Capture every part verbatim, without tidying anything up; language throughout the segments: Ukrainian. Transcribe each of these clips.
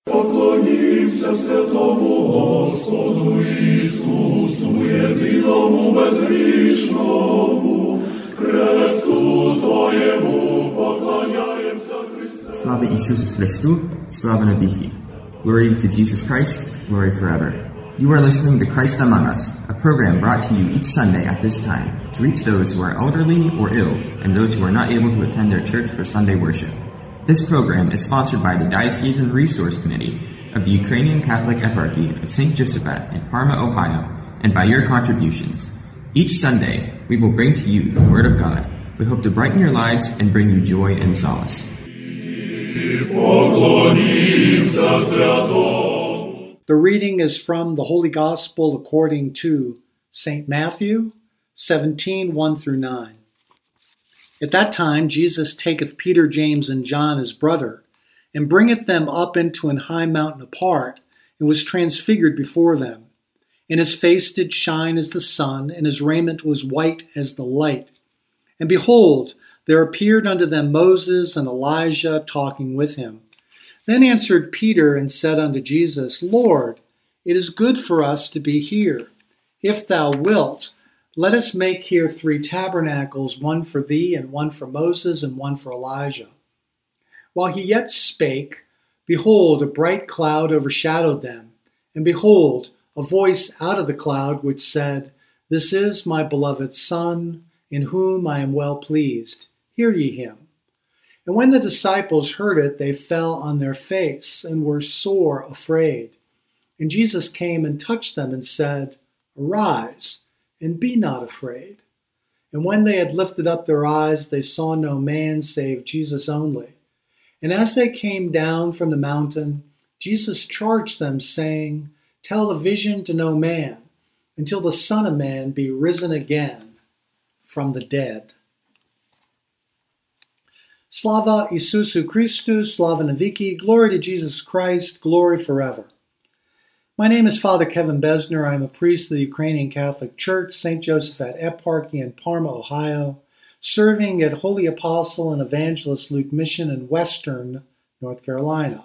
Поклонимся святому Господу Ісусу, єдиному безгрішному, кресту Твоєму поклоняємося, Христе. Slava Isusu Christu, Slava Naviki. Glory to Jesus Christ, glory forever. You are listening to Christ Among Us, a program brought to you each Sunday at this time to reach those who are elderly or ill and those who are not able to attend their church for Sunday worship. This program is sponsored by the Diocesan Resource Committee of the Ukrainian Catholic Eparchy of Saint Josephat in Parma, Ohio, and by your contributions. Each Sunday, we will bring to you the Word of God. We hope to brighten your lives and bring you joy and solace. The reading is from the Holy Gospel according to Saint Matthew seventeen, one through nine. At that time Jesus taketh Peter, James, and John his brother, and bringeth them up into an high mountain apart, and was transfigured before them. And his face did shine as the sun, and his raiment was white as the light. And behold, there appeared unto them Moses and Elijah talking with him. Then answered Peter and said unto Jesus, Lord, it is good for us to be here. If thou wilt, let us make here three tabernacles, one for thee, and one for Moses, and one for Elijah. While he yet spake, behold, a bright cloud overshadowed them. And behold, a voice out of the cloud which said, This is my beloved Son, in whom I am well pleased. Hear ye him. And when the disciples heard it, they fell on their face, and were sore afraid. And Jesus came and touched them, and said, Arise, and be not afraid. And when they had lifted up their eyes, they saw no man save Jesus only. And as they came down from the mountain, Jesus charged them, saying, Tell the vision to no man, until the Son of Man be risen again from the dead. Slava Isusu Christu, Slava Naviki, glory to Jesus Christ, glory forever. My name is Father Kevin Besner. I am a priest of the Ukrainian Catholic Church, Saint Josephat Eparchy in Parma, Ohio, serving at Holy Apostle and Evangelist Luke Mission in Western North Carolina.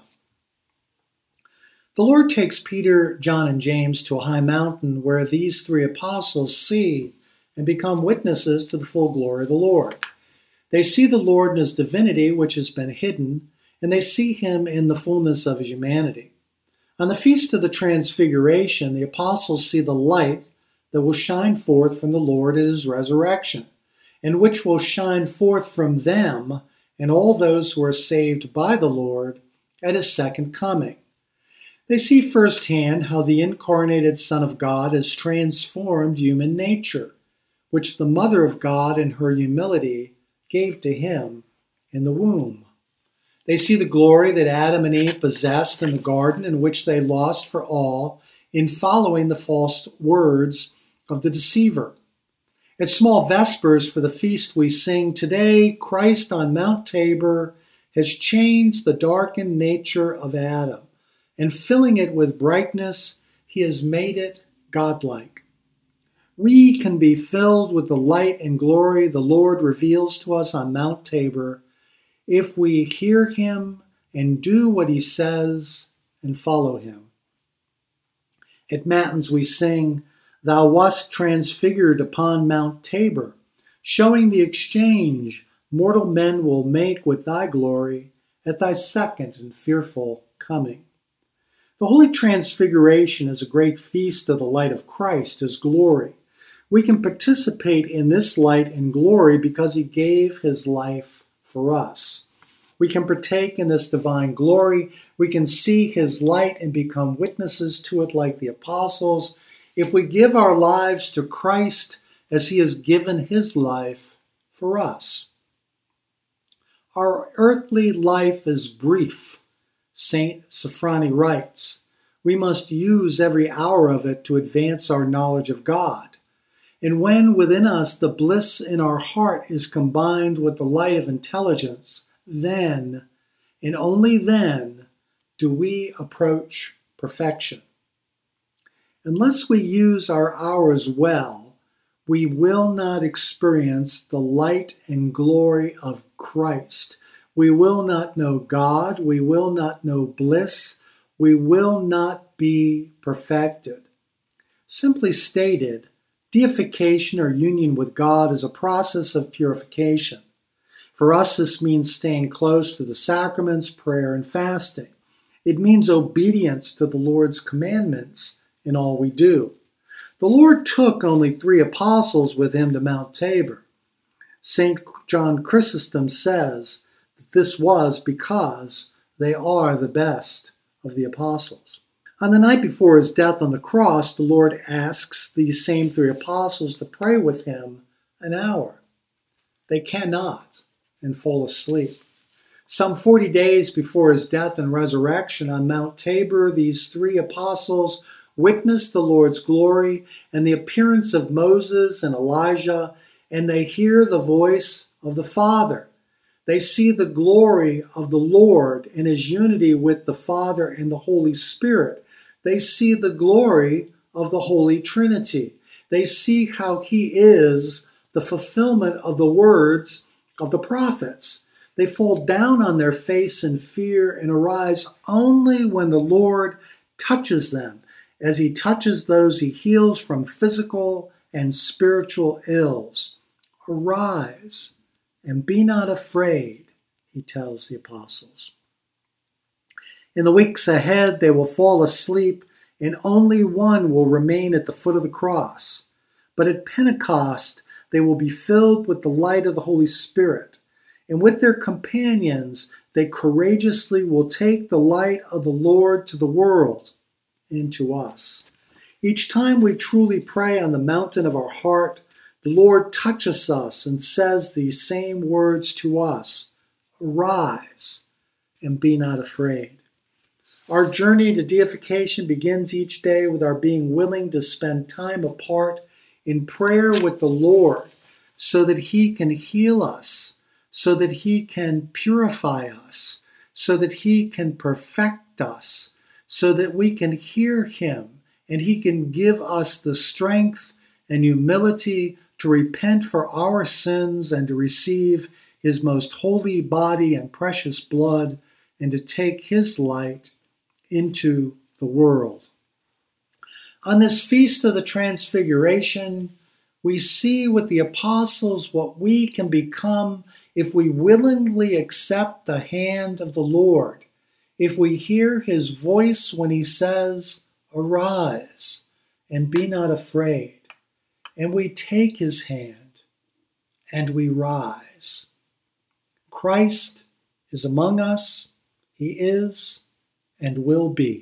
The Lord takes Peter, John, and James to a high mountain where these three apostles see and become witnesses to the full glory of the Lord. They see the Lord in his divinity, which has been hidden, and they see him in the fullness of his humanity. On the Feast of the Transfiguration, the apostles see the light that will shine forth from the Lord at his resurrection, and which will shine forth from them and all those who are saved by the Lord at his second coming. They see firsthand how the incarnated Son of God has transformed human nature, which the Mother of God in her humility gave to him in the womb. They see the glory that Adam and Eve possessed in the garden, in which they lost for all in following the false words of the deceiver. At small vespers for the feast we sing, Today Christ on Mount Tabor has changed the darkened nature of Adam, and filling it with brightness, he has made it godlike. We can be filled with the light and glory the Lord reveals to us on Mount Tabor if we hear him and do what he says and follow him. At Matins we sing, Thou wast transfigured upon Mount Tabor, showing the exchange mortal men will make with thy glory at thy second and fearful coming. The Holy Transfiguration is a great feast of the light of Christ, his glory. We can participate in this light and glory because he gave his life for us. We can partake in this divine glory. We can see his light and become witnesses to it like the apostles if we give our lives to Christ as he has given his life for us. Our earthly life is brief, Saint Sophrony writes. We must use every hour of it to advance our knowledge of God. And when within us the bliss in our heart is combined with the light of intelligence, then, and only then, do we approach perfection. Unless we use our hours well, we will not experience the light and glory of Christ. We will not know God. We will not know bliss. we will not be perfected. Simply stated, deification or union with God is a process of purification. For us, this means staying close to the sacraments, prayer, and fasting. It means obedience to the Lord's commandments in all we do. The Lord took only three apostles with him to Mount Tabor. Saint John Chrysostom says that this was because they are the best of the apostles. On the night before his death on the cross, the Lord asks these same three apostles to pray with him an hour. They cannot and fall asleep. Some forty days before his death and resurrection on Mount Tabor, these three apostles witness the Lord's glory and the appearance of Moses and Elijah, and they hear the voice of the Father. They see the glory of the Lord in his unity with the Father and the Holy Spirit. They see the glory of the Holy Trinity. They see how he is the fulfillment of the words of the prophets. They fall down on their face in fear and arise only when the Lord touches them, as he touches those he heals from physical and spiritual ills. Arise and be not afraid, he tells the apostles. In the weeks ahead, they will fall asleep, and only one will remain at the foot of the cross. But at Pentecost, they will be filled with the light of the Holy Spirit, and with their companions, they courageously will take the light of the Lord to the world and to us. Each time we truly pray on the mountain of our heart, the Lord touches us and says these same words to us: arise and be not afraid. Our journey to deification begins each day with our being willing to spend time apart in prayer with the Lord so that he can heal us, so that he can purify us, so that he can perfect us, so that we can hear him and he can give us the strength and humility to repent for our sins and to receive his most holy body and precious blood and to take his light into the world. On this feast of the Transfiguration, we see with the apostles what we can become if we willingly accept the hand of the Lord, if we hear his voice when he says, arise and be not afraid, and we take his hand and we rise. Christ is among us. He is and will be.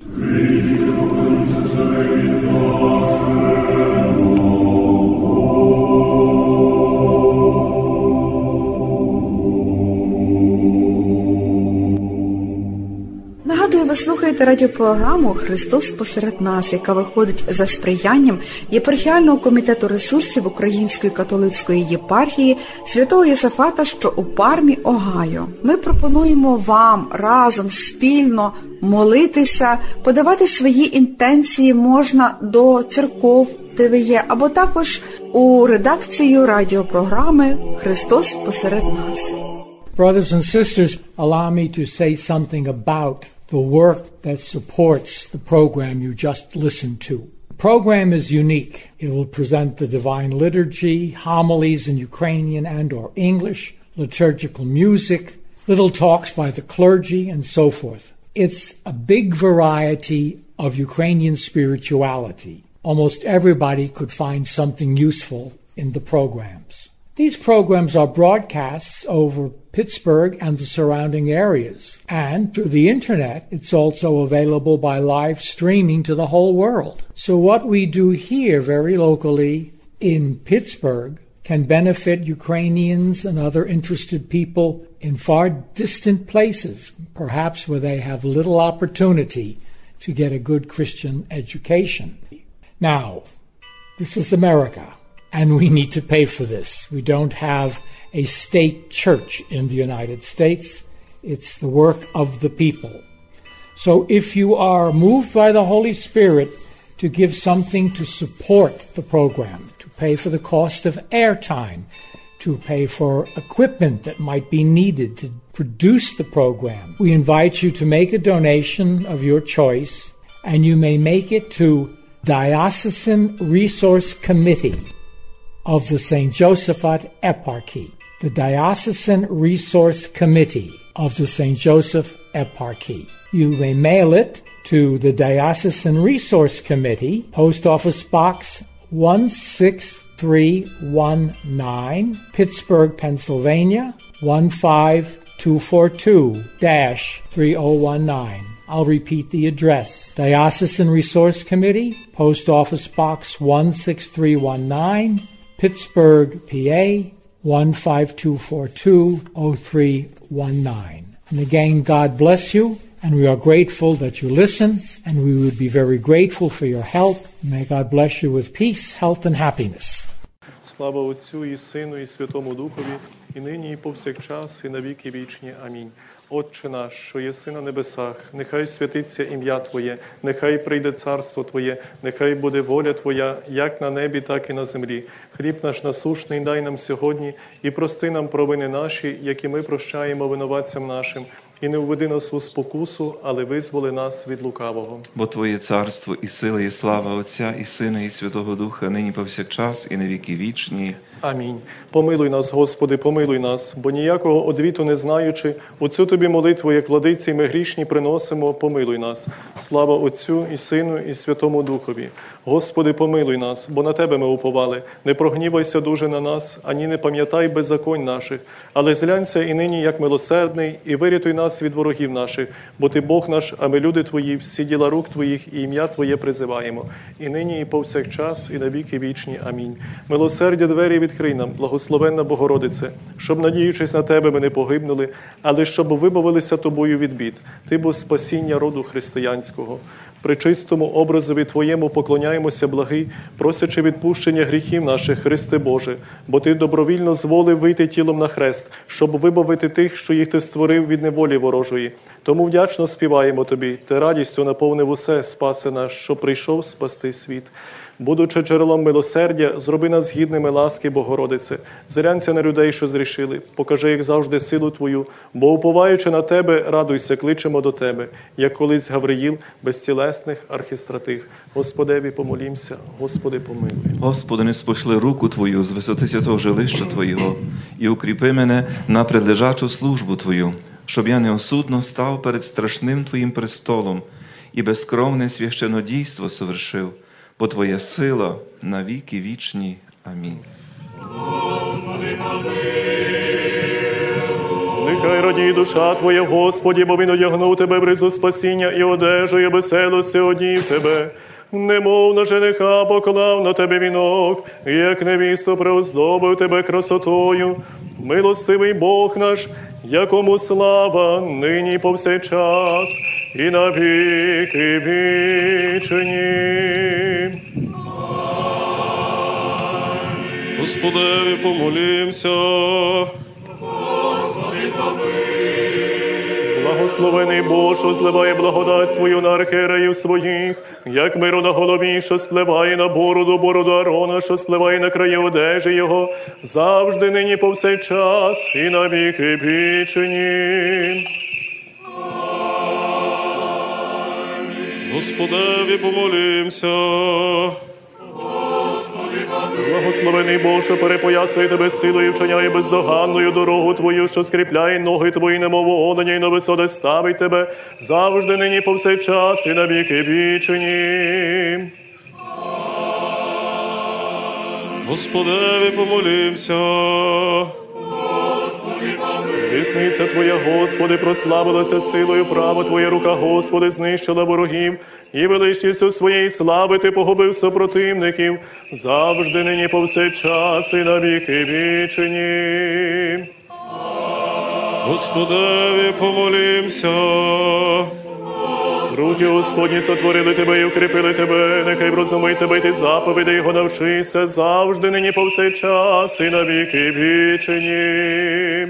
Нагадую, ви слухаєте радіопрограму «Христос посеред нас», яка виходить за сприянням єпархіального комітету ресурсів Української католицької єпархії Святого Йосафата, що у Пармі, Огайо. Ми пропонуємо вам разом, спільно молитися, подавати свої інтенції можна до церков, де ви є, або також у редакцію радіопрограми «Христос посеред нас». Brothers and sisters, allow me to say something about the work that supports the program you just listened to. The program is unique. It will present the Divine Liturgy, homilies in Ukrainian and or English, liturgical music, little talks by the clergy, and so forth. It's a big variety of Ukrainian spirituality. Almost everybody could find something useful in the programs. These programs are broadcasts over Pittsburgh and the surrounding areas. And through the internet, it's also available by live streaming to the whole world. So what we do here very locally in Pittsburgh can benefit Ukrainians and other interested people in far distant places, perhaps where they have little opportunity to get a good Christian education. Now, this is America. And we need to pay for this. We don't have a state church in the United States. It's the work of the people. So if you are moved by the Holy Spirit to give something to support the program, to pay for the cost of airtime, to pay for equipment that might be needed to produce the program. We invite you to make a donation of your choice, and you may make it to Diocesan Resource Committee of the Saint Josaphat Eparchy. The Diocesan Resource Committee of the Saint Joseph Eparchy. You may mail it to the Diocesan Resource Committee, Post Office Box one six three one nine, Pittsburgh, Pennsylvania one five two four two dash three oh one nine. I'll repeat the address. Diocesan Resource Committee, Post Office Box one six three one nine, Pittsburgh, P A one five two four two oh three one nine. And again, God bless you, and we are grateful that you listen, and we would be very grateful for your help. May God bless you with peace, health, and happiness. Слава Отцю і Сину, і Святому Духові, і нині, і повсякчас, і на віки вічні. Амінь. Отче наш, що єси на небесах, нехай святиться ім'я Твоє, нехай прийде царство Твоє, нехай буде воля Твоя, як на небі, так і на землі. Хліб наш насущний дай нам сьогодні, і прости нам провини наші, які ми прощаємо винуватцям нашим. І не введи нас у спокусу, але визволи нас від лукавого. Бо Твоє царство, і сила, і слава Отця, і Сина, і Святого Духа, нині повсякчас, і на віки вічні. Амінь. Помилуй нас, Господи, помилуй нас, бо ніякого одвіту не знаючи, оцю Тобі молитву, як владиці ми грішні приносимо, помилуй нас. Слава Отцю і Сину, і Святому Духові. Господи, помилуй нас, бо на Тебе ми уповали. Не прогнівайся дуже на нас, ані не пам'ятай беззаконь наших, але зглянься і нині, як милосердний, і вирятуй нас від ворогів наших, бо Ти Бог наш, а ми люди Твої, всі діла рук Твоїх, і ім'я Твоє призиваємо. І нині, і повсякчас, і на віки вічні. Амінь. Милосердя двері відкрий нам, благословенна Богородице, щоб, надіючись на Тебе, ми не погибнули, але щоб вибавилися Тобою від бід. Ти бо спасіння роду християнського. При чистому образові Твоєму поклоняємося, благий, просячи відпущення гріхів наших, Христе Боже, бо Ти добровільно зволив вийти тілом на хрест, щоб вибавити тих, що їх Ти створив від неволі ворожої. Тому вдячно співаємо Тобі, Ти радістю наповнив усе, спаси наш, що прийшов спасти світ. Будучи джерелом милосердя, зроби нас гідними ласки, Богородице. Зглянься на людей, що зрішили. Покажи, як завжди, силу Твою, бо, уповаючи на Тебе, радуйся, кличемо до Тебе, як колись Гавриїл, безтілесних архістратих. Господеві помолімся, Господи, помилуй. Господи, не спошли руку Твою з висоти святого жилища Твоєго і укріпи мене на предлежачу службу Твою, щоб я неосудно став перед страшним Твоїм престолом і безкровне священодійство совершив, бо Твоя сила на віки вічні. Амінь. Нехай радіє душа Твоя, Господі, бо Він одягнув Тебе в ризу спасіння і одежує веселості одів Тебе. Немов на жениха поклав на Тебе вінок, як невісту преоздобив Тебе красотою. Милостивий Бог наш, якому слава нині повсякчас і на віки вічні. Господеві помолімся. Господи, помилуй. Благословений Бог, що зливає благодать свою на архиереїв своїх, як миру на голові, що спливає на бороду, бороду Арона, що спливає на краї одежі його, завжди нині повсякчас і на віки вічні. Господеві помолімся. Благословений Бог, що перепоясує Тебе силою і вчиняє бездоганною дорогу Твою, що скріпляє ноги Твої, немов огоня, і на висоти ставить Тебе, завжди нині повсякчас і на віки вічні. Господеві помолімся. Десниця Твоя, Господи, прославилася силою, право Твоя рука, Господи, знищила ворогів, і величністю своєї слави Ти погубив супротивників, завжди нині повсякчас і на віки вічні. Господеві помолімся. Руки Господні сотворили Тебе і укріпили Тебе, нехай врозумить Тебе, і Ти заповіді Його навчися, завжди нині повсякчас і на віки вічні.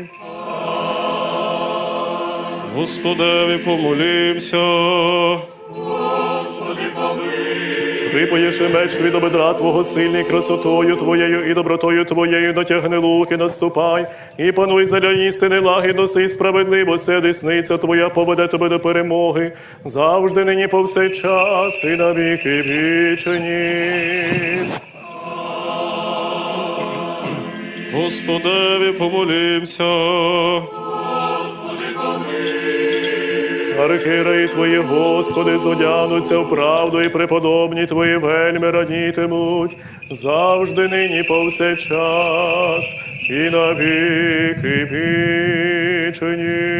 Господеві помолімся. Господи, помилуй. Випоєш меч твій до бедра Твого, сильний красотою Твоєю і добротою Твоєю, натягни луки, наступай, і пануй заля істини, лагідно сей справедливості, десниця Твоя поведе тебе до перемоги, завжди, нині, повсякчас, і на віки вічні. Господеві помолімся. Архиєреї Твої, Господи, зодягнуться в правду, і преподобні Твої вельми радітимуть, завжди, нині, повсякчас, і на віки вічні.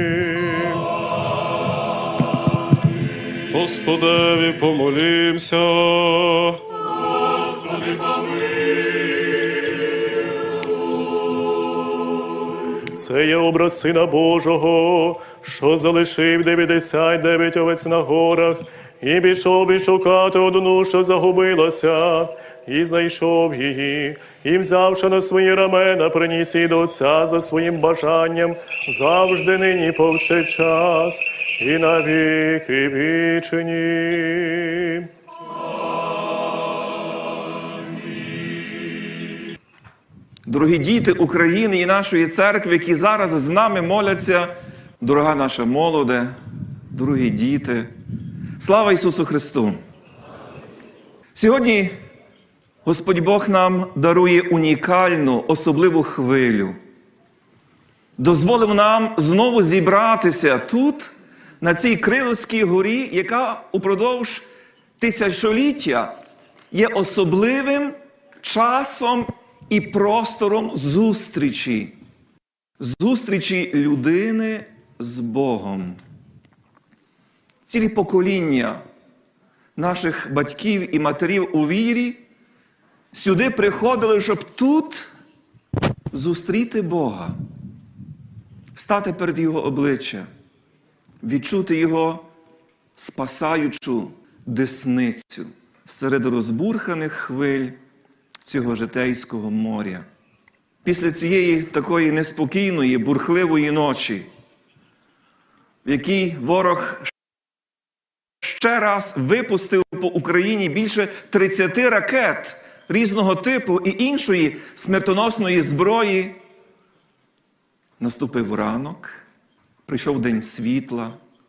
Господеві помолімся. Господи, це є образ Сина Божого, що залишив дев'ятдесят дев'ять овець на горах, і пішов і шукати одну, що загубилася, і знайшов її, і, взявши на свої рамена, приніс її до Отця за своїм бажанням, завжди, нині, повсякчас, і на віки вічні. Дорогі діти України і нашої церкви, які зараз з нами моляться, дорога наша молоде, дорогі діти, слава Ісусу Христу! Сьогодні Господь Бог нам дарує унікальну, особливу хвилю. Дозволив нам знову зібратися тут, на цій Крилівській горі, яка упродовж тисячоліття є особливим часом і простором зустрічі. Зустрічі людини з Богом. Цілі покоління наших батьків і матерів у вірі сюди приходили, щоб тут зустріти Бога, стати перед Його обличчя, відчути Його спасаючу десницю серед розбурханих хвиль цього житейського моря. Після цієї такої неспокійної, бурхливої ночі, в якій ворог ще раз випустив по Україні більше тридцяти ракет різного типу і іншої смертоносної зброї, наступив ранок, прийшов день світла.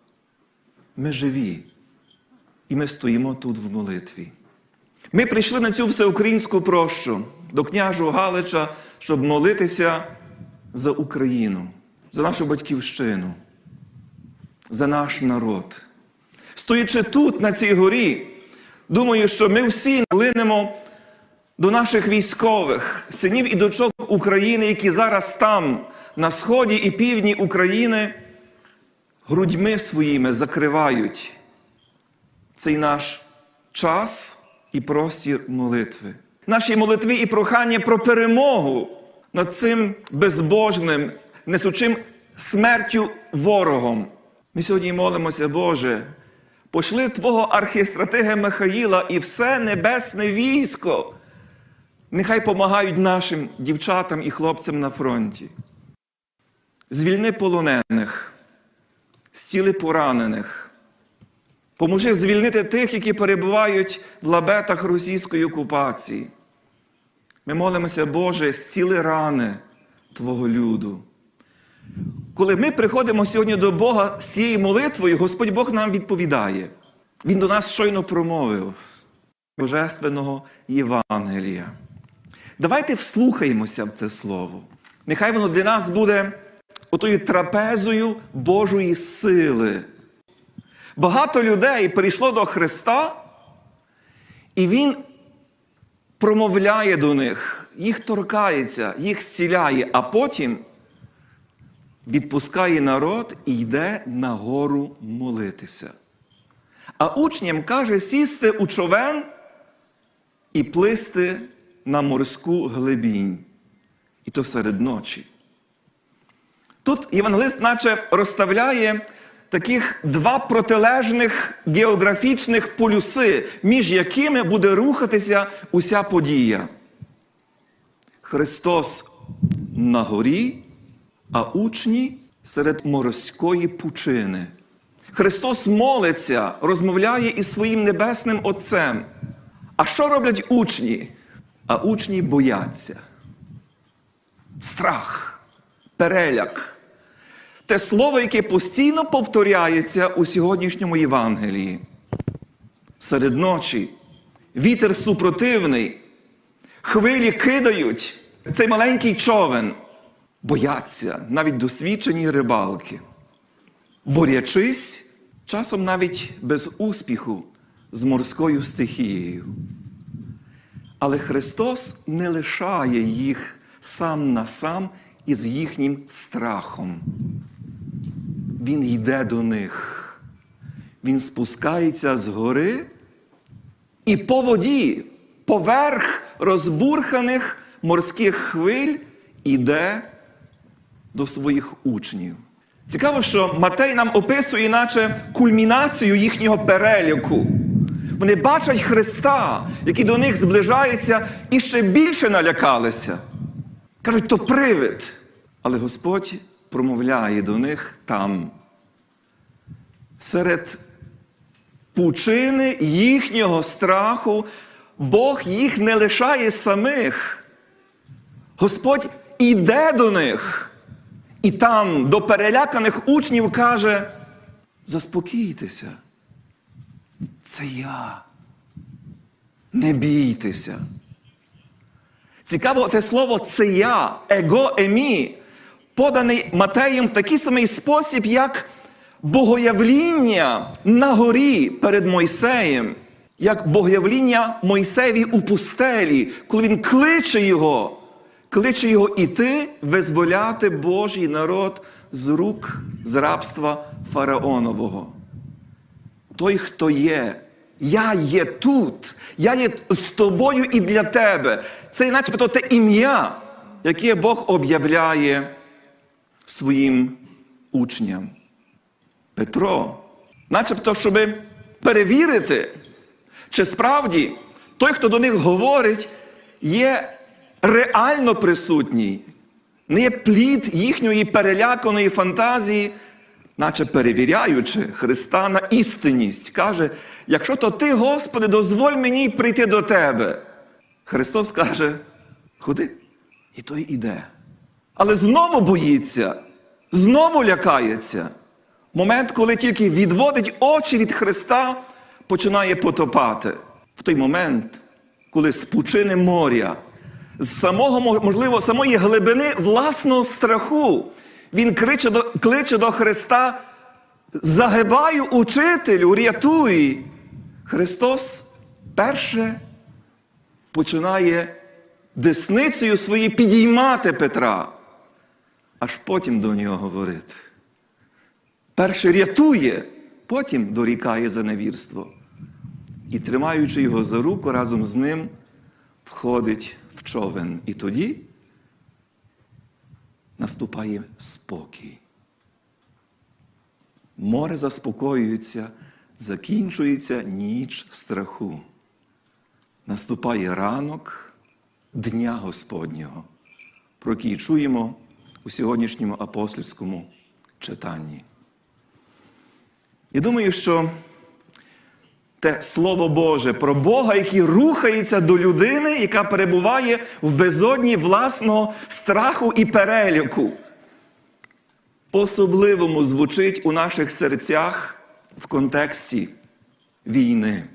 Ми живі, і ми стоїмо тут в молитві. Ми прийшли на цю всеукраїнську прощу до княжого Галича, щоб молитися за Україну, за нашу батьківщину, за наш народ. Стоячи тут, на цій горі, думаю, що ми всі линемо до наших військових, синів і дочок України, які зараз там, на сході і півдні України, грудьми своїми закривають цей наш час і простір молитви. Наші молитви і прохання про перемогу над цим безбожним, несучим смертю ворогом. Ми сьогодні молимося, Боже, пошли Твого архістратига Михаїла і все небесне військо. Нехай помагають нашим дівчатам і хлопцям на фронті. Звільни полонених, зціли поранених. Поможи звільнити тих, які перебувають в лабетах російської окупації. Ми молимося, Боже, зціли рани Твого люду. Коли ми приходимо сьогодні до Бога з цією молитвою, Господь Бог нам відповідає. Він до нас щойно промовив Божественного Євангелія. Давайте вслухаємося в це слово. Нехай воно для нас буде отою трапезою Божої сили. Багато людей прийшло до Христа, і Він промовляє до них, їх торкається, їх зціляє, а потім відпускає народ і йде на гору молитися. А учням каже сісти у човен і плисти на морську глибінь. І то серед ночі. Тут євангелист наче розставляє таких два протилежних географічних полюси, між якими буде рухатися уся подія. Христос на горі, а учні серед морської пучини. Христос молиться, розмовляє із своїм небесним Отцем. А що роблять учні? А учні бояться. Страх, переляк. Те слово, яке постійно повторяється у сьогоднішньому Євангелії. Серед ночі вітер супротивний, хвилі кидають цей маленький човен. Бояться навіть досвідчені рибалки. Борячись, часом навіть без успіху, з морською стихією. Але Христос не лишає їх сам на сам із їхнім страхом. Він йде до них. Він спускається з гори і по воді, поверх розбурханих морських хвиль іде до своїх учнів. Цікаво, що Матей нам описує наче кульмінацію їхнього переляку. Вони бачать Христа, який до них зближається, і ще більше налякалися. Кажуть, то привид. Але Господь промовляє до них там. Серед пучини їхнього страху Бог їх не лишає самих. Господь іде до них. І там до переляканих учнів каже, заспокійтеся. Це я. Не бійтеся. Цікаво те слово «це я», «его емі», поданий Матеєм в такий самий спосіб, як богоявління на горі перед Мойсеєм, як богоявління Мойсеєві у пустелі, коли він кличе його, кличе його іти, визволяти Божий народ з рук, з рабства фараонового. Той, хто є, я є тут, я є з тобою і для тебе. Це начебто те ім'я, яке Бог об'являє своїм учням. Петро, начебто, щоб перевірити, чи справді той, хто до них говорить, є реально присутній, не є плід їхньої переляканої фантазії, наче перевіряючи Христа на істинність, каже, якщо то ти, Господи, дозволь мені прийти до тебе. Христос каже, ходи, і той іде. Але знову боїться, знову лякається. Момент, коли тільки відводить очі від Христа, починає потопати. В той момент, коли з пучини моря, з самого, можливо, самої глибини власного страху, він кличе до, кличе до Христа, загибаю, учителю, рятуй. Христос перше починає десницею своєю підіймати Петра, аж потім до нього говорити. Перше рятує, потім дорікає за невірство. І, тримаючи його за руку, разом з ним входить в човен. І тоді наступає спокій. Море заспокоюється, закінчується ніч страху. Наступає ранок Дня Господнього, про який чуємо у сьогоднішньому апостольському читанні. І думаю, що те Слово Боже про Бога, який рухається до людини, яка перебуває в безодні власного страху і переляку, по-особливому звучить у наших серцях в контексті війни.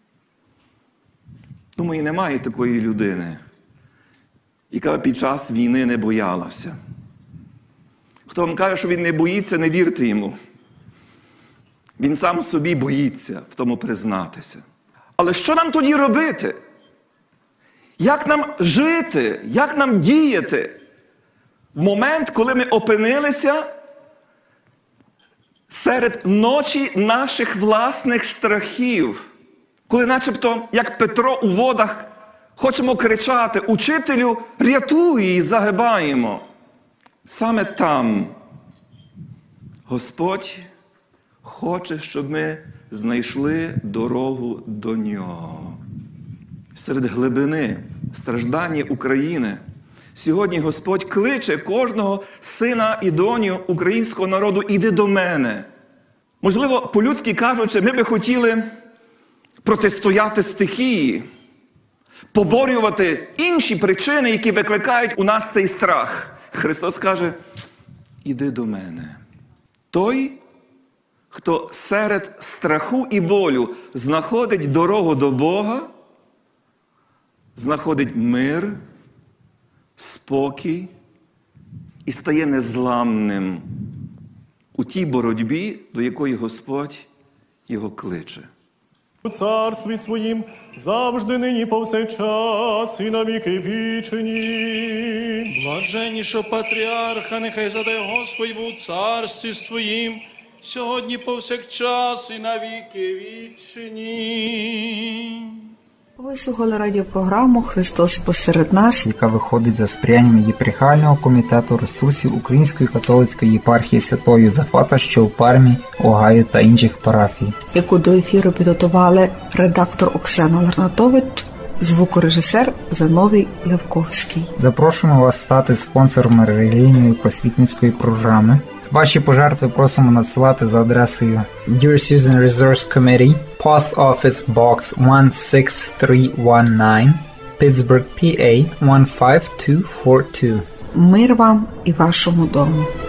Думаю, немає такої людини, яка під час війни не боялася. Хто вам каже, що він не боїться, не вірте йому. Він сам собі боїться в тому признатися. Але що нам тоді робити? Як нам жити? Як нам діяти? В момент, коли ми опинилися серед ночі наших власних страхів, коли начебто, як Петро у водах, хочемо кричати, «Учителю, рятуй!» і загибаємо. Саме там Господь хоче, щоб ми знайшли дорогу до Нього. Серед глибини страждання України сьогодні Господь кличе кожного сина і доню українського народу «Іди до мене». Можливо, по-людськи кажучи, ми би хотіли протистояти стихії, поборювати інші причини, які викликають у нас цей страх. Христос каже: іди до мене. Той, хто серед страху і болю знаходить дорогу до Бога, знаходить мир, спокій і стає незламним у тій боротьбі, до якої Господь його кличе. У царстві своїм завжди, нині, повсякчас і на віки вічні. Блаженнішого патріарха нехай заде Господь в царстві своїм, сьогодні повсякчас і на віки вічні. Ви слухали радіопрограму «Христос посеред нас», яка виходить за сприянням єпархіального комітету ресурсів Української католицької єпархії Святого Йозафата, що у Пармі, Огайо та інших парафій, яку до ефіру підготували редактор Оксана Ларнатович, звукорежисер Зиновій Левковський. Запрошуємо вас стати спонсором релігійної просвітницької програми. Ваші пожертви просимо надсилати за адресою Diocesan Resource Committee, Post Office Box one six three one nine, Pittsburgh, P A one five two four two. Мир вам і вашому дому.